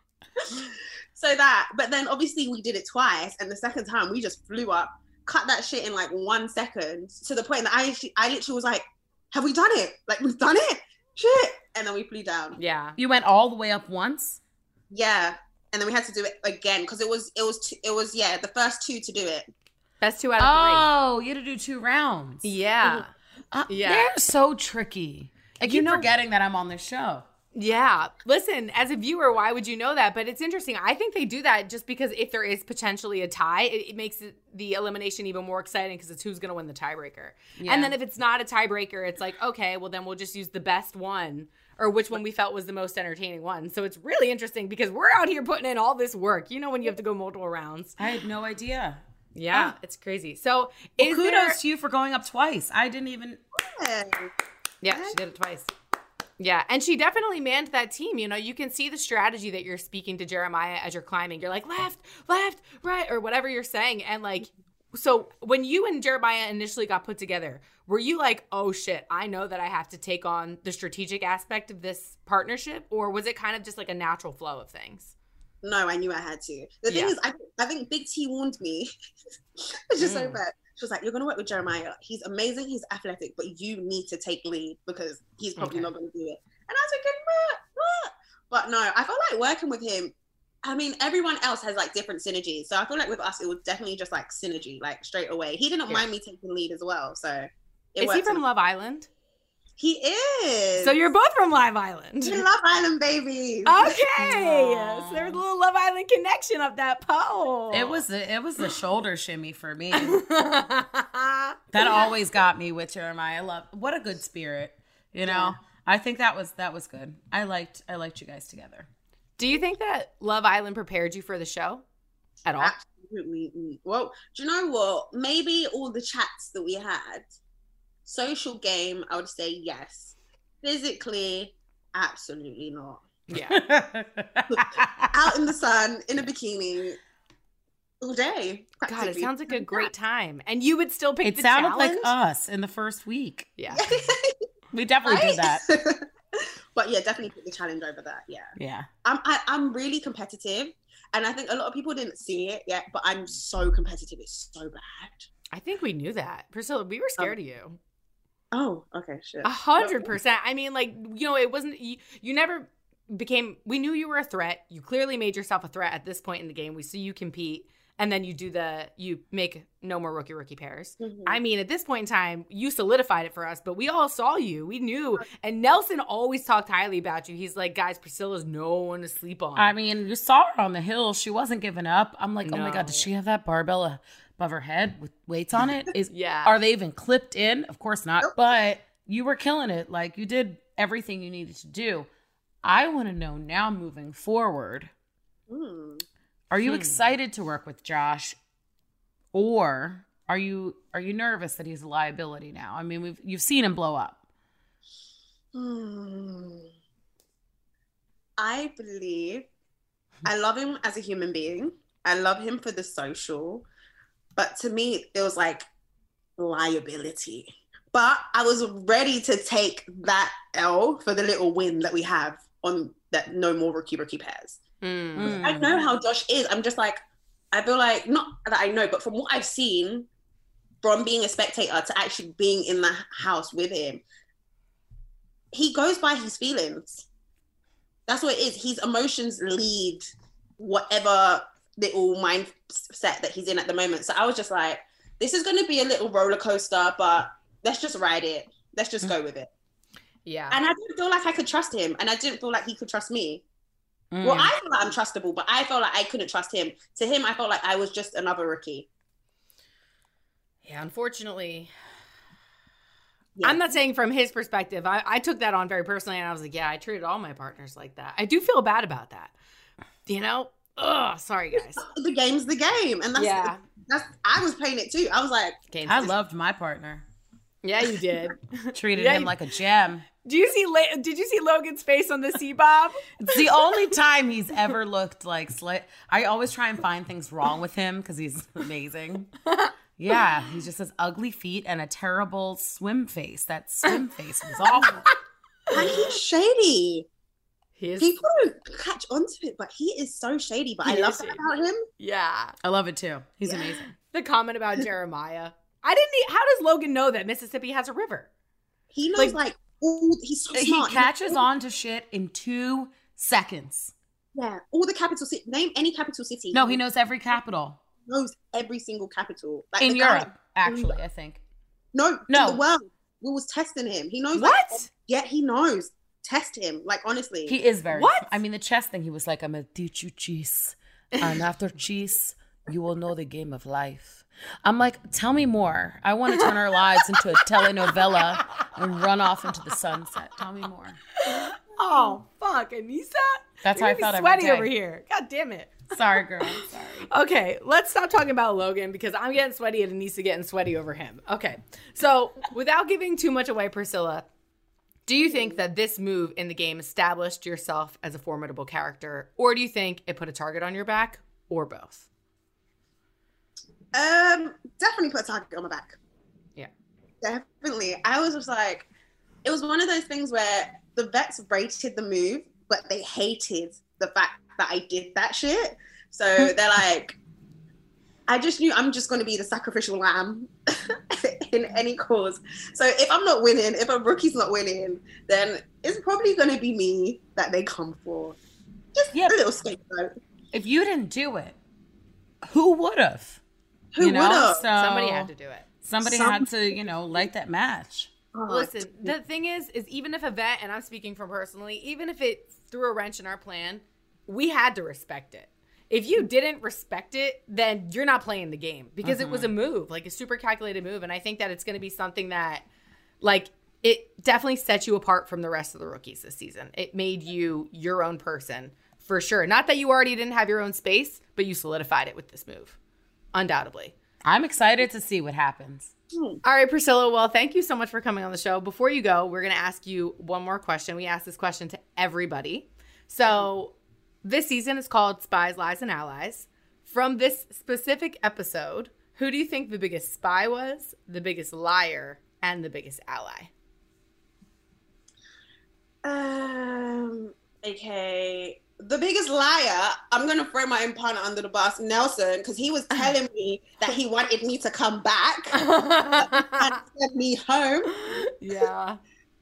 So that, but then obviously we did it twice. And the second time we just flew up, cut that shit in like 1 second, to the point that I literally was like, have we done it? Like, we've done it? Shit. And then we flew down. Yeah. You went all the way up once? Yeah. And then we had to do it again because it was the first 2 to do it. Best 2 out of 3. Oh, you had to do 2 rounds. Yeah. Yeah. They're so tricky. I keep forgetting that I'm on this show. Yeah. Listen, as a viewer, why would you know that? But it's interesting. I think they do that just because if there is potentially a tie, it makes the elimination even more exciting because it's who's going to win the tiebreaker. Yeah. And then if it's not a tiebreaker, it's like, okay, well, then we'll just use the best one or which one we felt was the most entertaining one. So it's really interesting because we're out here putting in all this work. You know, when you have to go multiple rounds. I had no idea. Yeah, it's crazy. So kudos to you for going up twice. I didn't even. Yeah, she did it twice. Yeah, and she definitely manned that team. You know, you can see the strategy that you're speaking to Jeremiah as you're climbing. You're like, left, right, or whatever you're saying. And like, so when you and Jeremiah initially got put together, were you like, oh shit, I know that I have to take on the strategic aspect of this partnership? Or was it kind of just like a natural flow of things? No, I knew I had to. The thing is, I think Big T warned me. It's just so bad. She was like, you're going to work with Jeremiah. He's amazing. He's athletic, but you need to take lead because he's probably not going to do it. And I was thinking, what? But no, I felt like working with him. I mean, everyone else has like different synergies. So I feel like with us, it was definitely just like synergy, like straight away. He didn't mind me taking lead as well. So is he from Love Island? He is. So you're both from Love Island. We're Love Island babies. Okay. So there's a little Love Island connection up that pole. It was a shoulder shimmy for me. That always got me with Jeremiah. What a good spirit. You know? Yeah. I think that was good. I liked you guys together. Do you think that Love Island prepared you for the show at all? Absolutely. Well, do you know what? Maybe all the chats that we had. Social game, I would say yes. Physically, absolutely not. Yeah. Out in the sun, in a bikini, all day. God, it sounds like a great time. And you would still pick the challenge? It sounded like us in the first week. Yeah. We definitely did that. But yeah, definitely pick the challenge over that. Yeah. Yeah. I'm really competitive. And I think a lot of people didn't see it yet, but I'm so competitive. It's so bad. I think we knew that. Priscilla, we were scared of you. Oh, okay, shit. 100%. I mean, like, you know, it wasn't, you never became, we knew you were a threat. You clearly made yourself a threat at this point in the game. We see you compete, and then you make no more rookie pairs. Mm-hmm. I mean, at this point in time, you solidified it for us, but we all saw you. We knew. And Nelson always talked highly about you. He's like, guys, Priscilla's no one to sleep on. I mean, you saw her on the hill. She wasn't giving up. I'm like, oh my God, does she have that barbell above her head with weights on it. Yeah. Are they even clipped in? Of course not. Nope. But you were killing it. Like, you did everything you needed to do. I want to know now, moving forward, are you excited to work with Josh, or are you nervous that he's a liability now? I mean, you've seen him blow up. I believe I love him as a human being. I love him for the social, but to me, it was like liability. But I was ready to take that L for the little win that we have on that no more rookie pairs. I know how Josh is. I'm just like, I feel like, not that I know, but from what I've seen, from being a spectator to actually being in the house with him, he goes by his feelings. That's what it is. His emotions lead whatever little mindset that he's in at the moment. So I was just like, this is going to be a little roller coaster, but let's just ride it. Let's just go with it. Yeah. And I didn't feel like I could trust him, and I didn't feel like he could trust me. Well, I feel like I'm trustable, but I felt like I couldn't trust him. To him, I felt like I was just another rookie. Yeah, unfortunately. Yeah. I'm not saying from his perspective. I took that on very personally, and I was like, yeah, I treated all my partners like that. I do feel bad about that. You know? Ugh, sorry, guys. The game's the game. And that's I was playing it too. I was like, I loved my partner. Yeah, you did. Treated him like a gem. Did you see Logan's face on the C-Bob? It's the only time he's ever looked like I always try and find things wrong with him because he's amazing. Yeah, he just has ugly feet and a terrible swim face. That swim face was awful. And he's shady. People don't catch onto it, but he is so shady. But I love that about him. Yeah. I love it too. He's amazing. The comment about Jeremiah. How does Logan know that Mississippi has a river? He knows he's so smart. He catches on to shit in 2 seconds. Yeah, all the capital city. Name any capital city. No, he knows every capital. Knows every single capital. Like in Europe, actually, I think. No, in the world. We was testing him. He knows. What? Yeah, he knows. Test him. Like, honestly. He is very. What? I mean, the chess thing, he was like, I'm going to teach you chess. And after chess, you will know the game of life. I'm like, tell me more. I want to turn our lives into a telenovela and run off into the sunset. Tell me more. Oh, fuck. Anissa? That's how I felt every sweaty day. over here. God damn it. Sorry, girl. Sorry. Okay, let's stop talking about Logan because I'm getting sweaty and Anissa getting sweaty over him. Okay, so without giving too much away, Priscilla, do you think that this move in the game established yourself as a formidable character, or do you think it put a target on your back, or both? Definitely put a target on my back. Yeah. Definitely. I was just like, it was one of those things where the vets rated the move, but they hated the fact that I did that shit. So they're like, I just knew I'm just going to be the sacrificial lamb in any cause. So if I'm not winning, if a rookie's not winning, then it's probably going to be me that they come for. Just a little scapegoat. If you didn't do it, who would have? Who would have? So somebody had to do it. Somebody had to, light that match. Listen, the thing is even if a vet, and I'm speaking from personally, even if it threw a wrench in our plan, we had to respect it. If you didn't respect it, then you're not playing the game because it was a move, like a super calculated move. And I think that it's going to be something that, like, it definitely sets you apart from the rest of the rookies this season. It made you your own person for sure. Not that you already didn't have your own space, but you solidified it with this move. Undoubtedly. I'm excited to see what happens. All right, Priscilla. Well, thank you so much for coming on the show. Before you go, we're going to ask you one more question. We ask this question to everybody. So this season is called Spies, Lies, and Allies. From this specific episode, who do you think the biggest spy was, the biggest liar, and the biggest ally? Okay. The biggest liar, I'm going to throw my own partner under the bus, Nelson, because he was telling me that he wanted me to come back and send me home. Yeah.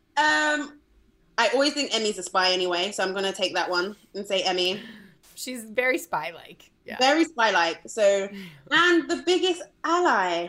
I always think Emmy's a spy anyway, so I'm going to take that one and say Emmy. She's very spy-like. Yeah. Very spy-like. So, and the biggest ally.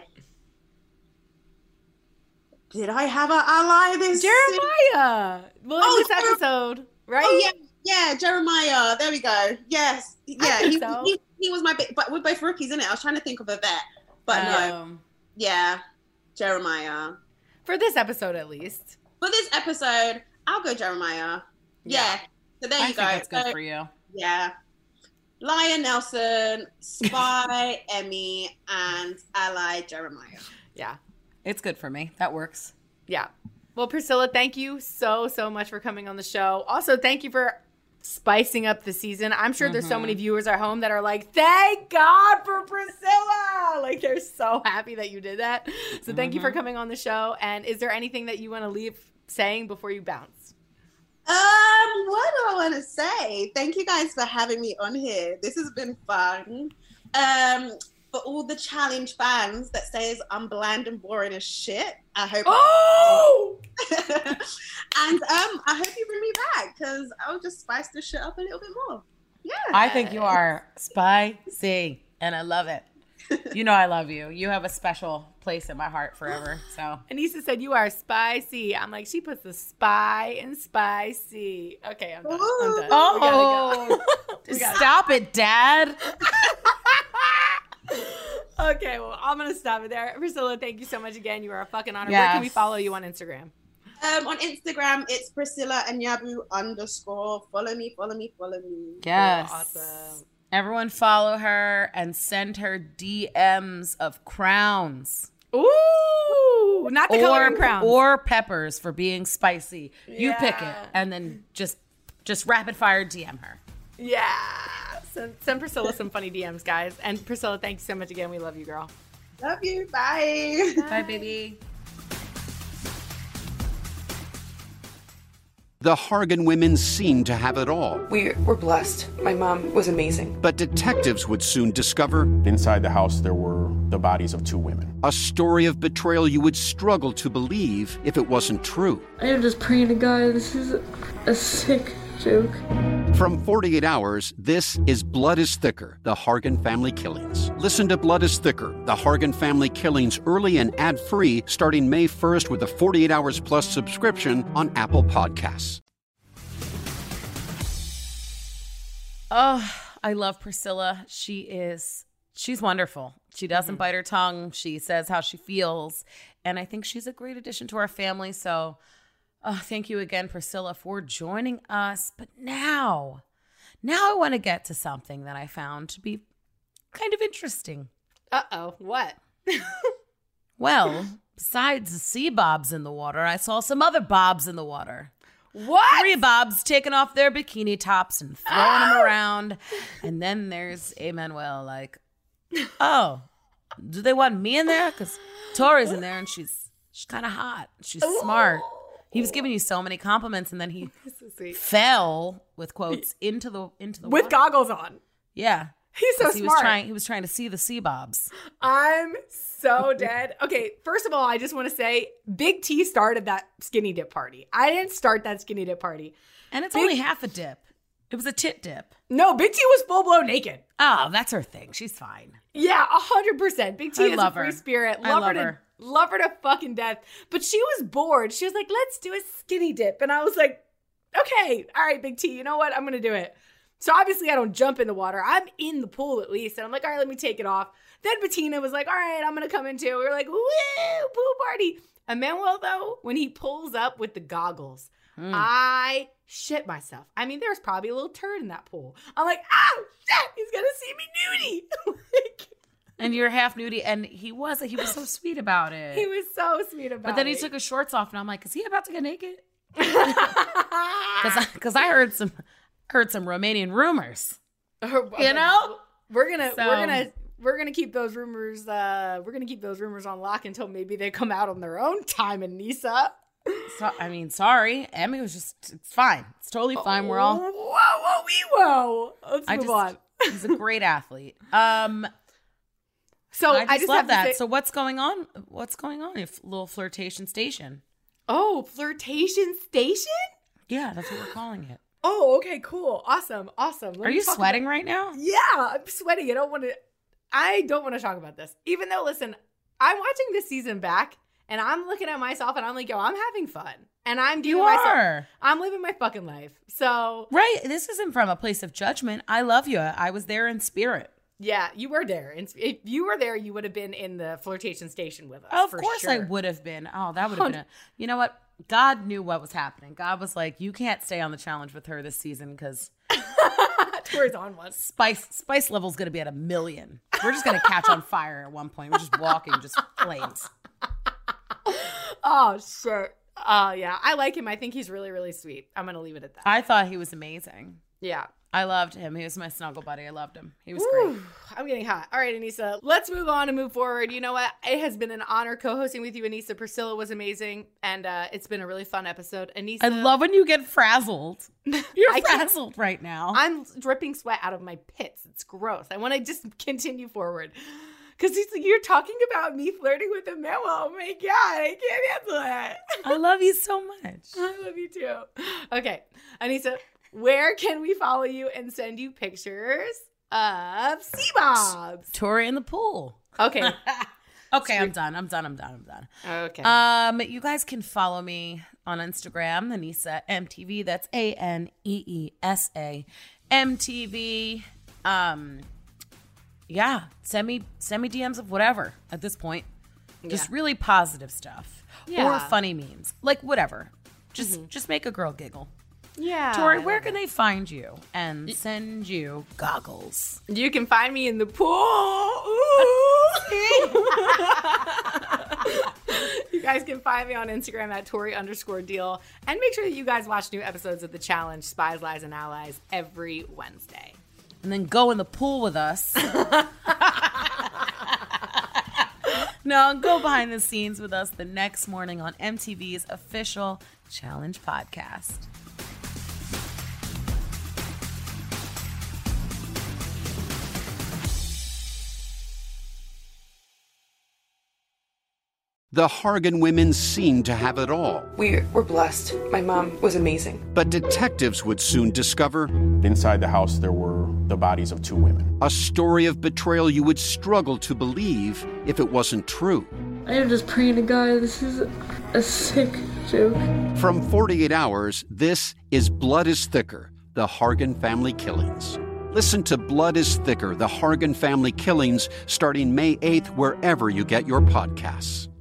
Did I have an ally this Jeremiah. Well, in this episode, right? Oh, yeah, Jeremiah. There we go. Yes. Yeah, he was my big, but we're both rookies, isn't it? I was trying to think of a vet. But no, yeah, Jeremiah. For this episode, at least. For this episode, I'll go Jeremiah. Yeah. So there you go. That's good for you. Yeah. Lion Nelson, Spy Emmy, and Ally Jeremiah. Yeah. It's good for me. That works. Yeah. Well, Priscilla, thank you so much for coming on the show. Also, thank you for spicing up the season. I'm sure there's so many viewers at home that are like, thank God for Priscilla. Like, they're so happy that you did that. So thank you for coming on the show. And is there anything that you want to leave saying before you bounce? What do I want to say? Thank you guys for having me on here. This has been fun. For all the challenge fans that says I'm bland and boring as shit, I hope. Oh! And I hope you bring me back because I'll just spice this shit up a little bit more. Yeah. I think you are spicy, and I love it. You know I love you. You have a special place in my heart forever. So Anissa said you are spicy. I'm like, she puts the spy in spicy. Okay, I'm done. I'm done. Oh, We gotta go. Stop it, Dad. Okay, well, I'm going to stop it there. Priscilla, thank you so much again. You are a fucking honor. Yes. Where can we follow you on Instagram? On Instagram, it's Priscilla Anyabu _. Follow me. Yes. Awesome. Everyone follow her and send her DMs of crowns. Ooh, not the color and crowns. Or peppers for being spicy. You pick it, Yeah. and then just rapid fire DM her. Yeah. Send Priscilla some funny DMs, guys. And Priscilla, thank you so much again. We love you, girl. Love you. Bye. Bye, baby. The Hargan women seemed to have it all, We were blessed. My mom was amazing. but detectives would soon discover Inside the house, there were the bodies of 2 women. a story of betrayal you would struggle to believe if it wasn't true. I am just praying to God. This is a sick joke. From 48 Hours, this is Blood is Thicker, the Hargan Family Killings. Listen to Blood is Thicker, the Hargan Family Killings early and ad-free starting May 1st with a 48 Hours Plus subscription on Apple Podcasts. Oh, I love Priscilla. She's wonderful. She doesn't bite her tongue. She says how she feels. And I think she's a great addition to our family. So thank you again, Priscilla, for joining us. But now I want to get to something that I found to be kind of interesting. Uh-oh. What? Well, besides the sea bobs in the water, I saw some other bobs in the water. What? 3 bobs taking off their bikini tops and throwing them around. And then there's Emmanuel like, oh, do they want me in there? Because Tori's in there and she's kind of hot. She's smart. He was giving you so many compliments and then he So sweet. fell, with quotes, into the With water. goggles on. Yeah. He's so 'Cause smart. He was trying to see the sea bobs. I'm so dead. Okay, first of all, I just want to say Big T started that skinny dip party. I didn't start that skinny dip party. And it's only half a dip. It was a tit dip. No, Big T was full blown naked. Oh, that's her thing. She's fine. Yeah, 100%. Big T I is a love free her. spirit. I love her. Love her to fucking death. But she was bored. She was like, let's do a skinny dip. And I was like, okay, all right, Big T, you know what? I'm going to do it. So obviously I don't jump in the water. I'm in the pool at least. And I'm like, all right, let me take it off. Then Bettina was like, all right, I'm going to come in too. We were like, woo, pool party. Emmanuel, though, when he pulls up with the goggles, I shit myself. I mean, there's probably a little turd in that pool. I'm like, oh, shit, he's going to see me nudie. Like, And you're half nudie. And he was so sweet about it. he was so sweet about it. But then he took his shorts off, and I'm like, is he about to get naked? Because I heard some Romanian rumors. You know, we're gonna keep those rumors. We're gonna keep those rumors on lock until maybe they come out on their own time. Anissa. so, I mean, sorry, Emmy was it's fine. It's totally fine. We're all. Whoa. Let's move on. He's a great athlete. So I just love have to that. say- So what's going on? What's going on? A little flirtation station. Oh, flirtation station. Yeah, that's what we're calling it. Oh, okay, cool, awesome. Let Are me you talk sweating about- right now? Yeah, I'm sweating. I don't want to talk about this. Even though, listen, I'm watching this season back and I'm looking at myself and I'm like, yo, I'm having fun. And I'm giving myself, I'm living my fucking life. So, Right. This isn't from a place of judgment. I love you. I was there in spirit. Yeah, you were there. If you were there, you would have been in the flirtation station with us. Of for course sure. I would have been. Oh, that would have been you know what? God knew what was happening. God was like, you can't stay on the challenge with her this season because Tori's on one. spice level's going to be at 1 million. We're just going to catch on fire at one point. We're just walking, just flames. Oh, shit. Oh, yeah. I like him. I think he's really, really sweet. I'm going to leave it at that. I thought he was amazing. Yeah. I loved him. He was my snuggle buddy. I loved him. He was Whew, great. I'm getting hot. All right, Anissa, let's move on and move forward. You know what? It has been an honor co-hosting with you, Anissa. Priscilla was amazing, and it's been a really fun episode. Anissa, I love when you get frazzled. You're frazzled right now. I'm dripping sweat out of my pits. It's gross. I want to just continue forward. Because you're talking about me flirting with a man. Oh, my God. I can't handle it. I love you so much. I love you, too. Okay, Anissa, where can we follow you and send you pictures of sea bobs? Tori in the pool. Okay. Okay, I'm done. Okay. You guys can follow me on Instagram, Anissa MTV. That's ANEESA MTV. Yeah, send me DMs of whatever at this point. Just really positive stuff or funny memes, like whatever. Just make a girl giggle. Yeah. Tori, where can they find you and send you goggles? You can find me in the pool. You guys can find me on Instagram at Tori_deal. And make sure that you guys watch new episodes of The Challenge, Spies, Lies, and Allies every Wednesday. And then go in the pool with us. No, go behind the scenes with us the next morning on MTV's official Challenge podcast. The Hargan women seemed to have it all. We were blessed. My mom was amazing. But detectives would soon discover Inside the house, there were the bodies of 2 women. a story of betrayal you would struggle to believe if it wasn't true. I am just praying to God. This is a sick joke. From 48 Hours, this is Blood is Thicker, the Hargan Family Killings. Listen to Blood is Thicker, the Hargan Family Killings, starting May 8th, wherever you get your podcasts.